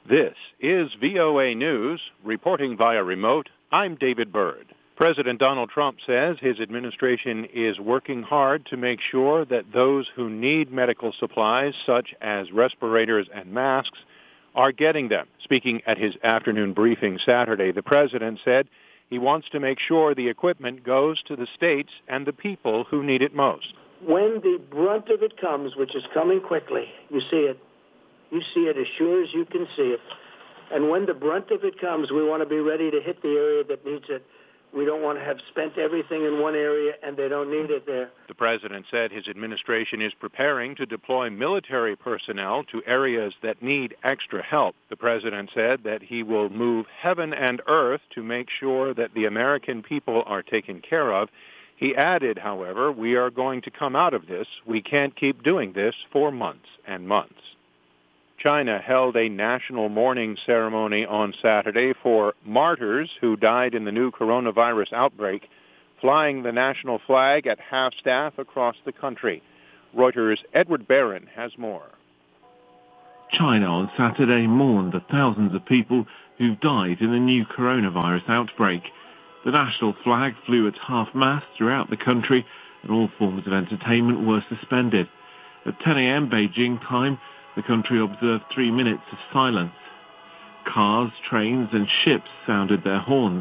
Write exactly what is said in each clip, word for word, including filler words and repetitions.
This is V O A News. Reporting via remote, I'm David Byrd. President Donald Trump says his administration is working hard to make sure that those who need medical supplies, such as respirators and masks, are getting them. Speaking at his afternoon briefing Saturday, the president said he wants to make sure the equipment goes to the states and the people who need it most. When the brunt of it comes, which is coming quickly, you see it. You see it as sure as you can see it. And when the brunt of it comes, we want to be ready to hit the area that needs it. We don't want to have spent everything in one area and they don't need it there. The president said his administration is preparing to deploy military personnel to areas that need extra help. The president said that he will move heaven and earth to make sure that the American people are taken care of. He added, however, we are going to come out of this. We can't keep doing this for months and months. China held a national mourning ceremony on Saturday for martyrs who died in the new coronavirus outbreak, flying the national flag at half-staff across the country. Reuters' Edward Barron has more. China on Saturday mourned the thousands of people who've died in the new coronavirus outbreak. The national flag flew at half-mast throughout the country, and all forms of entertainment were suspended. At ten a.m. Beijing time, the country observed three minutes of silence. Cars, trains and ships sounded their horns.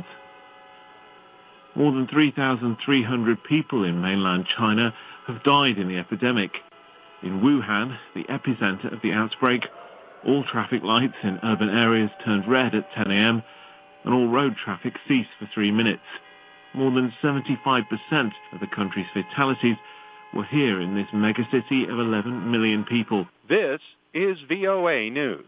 More than three thousand three hundred people in mainland China have died in the epidemic. In Wuhan, the epicenter of the outbreak, all traffic lights in urban areas turned red at ten a.m. and all road traffic ceased for three minutes. More than seventy-five percent of the country's fatalities were here in this megacity of eleven million people. This is V O A News.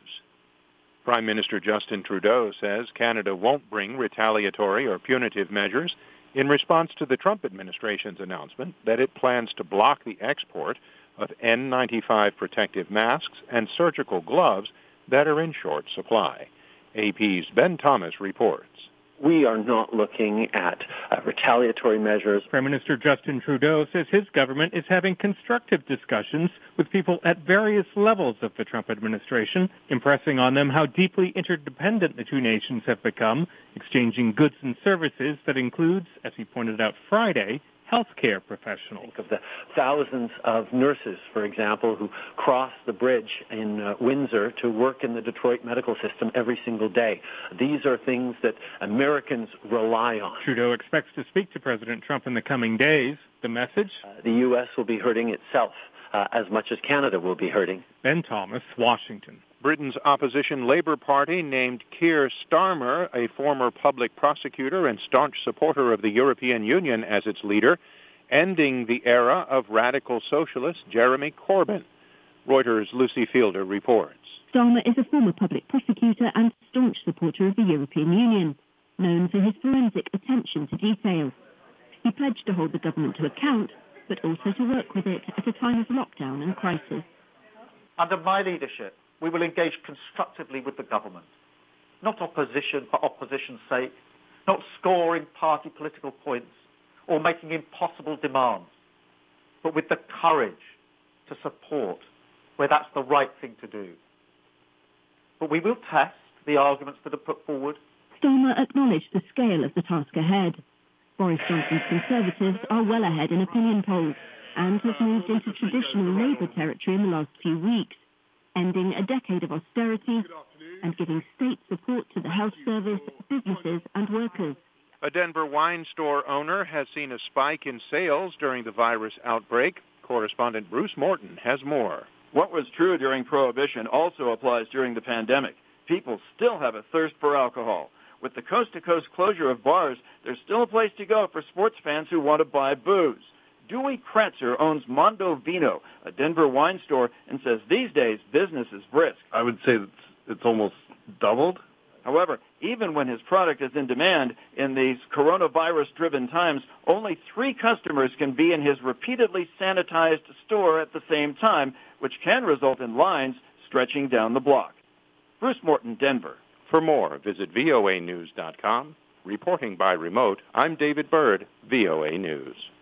Prime Minister Justin Trudeau says Canada won't bring retaliatory or punitive measures in response to the Trump administration's announcement that it plans to block the export of N ninety-five protective masks and surgical gloves that are in short supply. A P's Ben Thomas reports. We are not looking at uh, retaliatory measures. Prime Minister Justin Trudeau says his government is having constructive discussions with people at various levels of the Trump administration, impressing on them how deeply interdependent the two nations have become, exchanging goods and services that includes, as he pointed out Friday, healthcare professionals. Think of the thousands of nurses, for example, who cross the bridge in uh, Windsor to work in the Detroit medical system every single day. These are things that Americans rely on. Trudeau expects to speak to President Trump in the coming days. The message? Uh, the U S will be hurting itself uh, as much as Canada will be hurting. Ben Thomas, Washington. Britain's opposition Labour Party named Keir Starmer, a former public prosecutor and staunch supporter of the European Union, as its leader, ending the era of radical socialist Jeremy Corbyn. Reuters' Lucy Fielder reports. Starmer is a former public prosecutor and staunch supporter of the European Union, known for his forensic attention to detail. He pledged to hold the government to account, but also to work with it at a time of lockdown and crisis. Under my leadership, we will engage constructively with the government, not opposition for opposition's sake, not scoring party political points or making impossible demands, but with the courage to support where that's the right thing to do. But we will test the arguments that are put forward. Starmer acknowledged the scale of the task ahead. Boris Johnson's Conservatives are well ahead in opinion polls and have moved into traditional Labour territory in the last few weeks, ending a decade of austerity and giving state support to the health service, businesses and workers. A Denver wine store owner has seen a spike in sales during the virus outbreak. Correspondent Bruce Morton has more. What was true during Prohibition also applies during the pandemic. People still have a thirst for alcohol. With the coast-to-coast closure of bars, there's still a place to go for sports fans who want to buy booze. Dewey Kretzer owns Mondo Vino, a Denver wine store, and says these days business is brisk. I would say it's, it's almost doubled. However, even when his product is in demand, in these coronavirus-driven times, only three customers can be in his repeatedly sanitized store at the same time, which can result in lines stretching down the block. Bruce Morton, Denver. For more, visit V O A news dot com. Reporting by remote, I'm David Byrd, V O A News.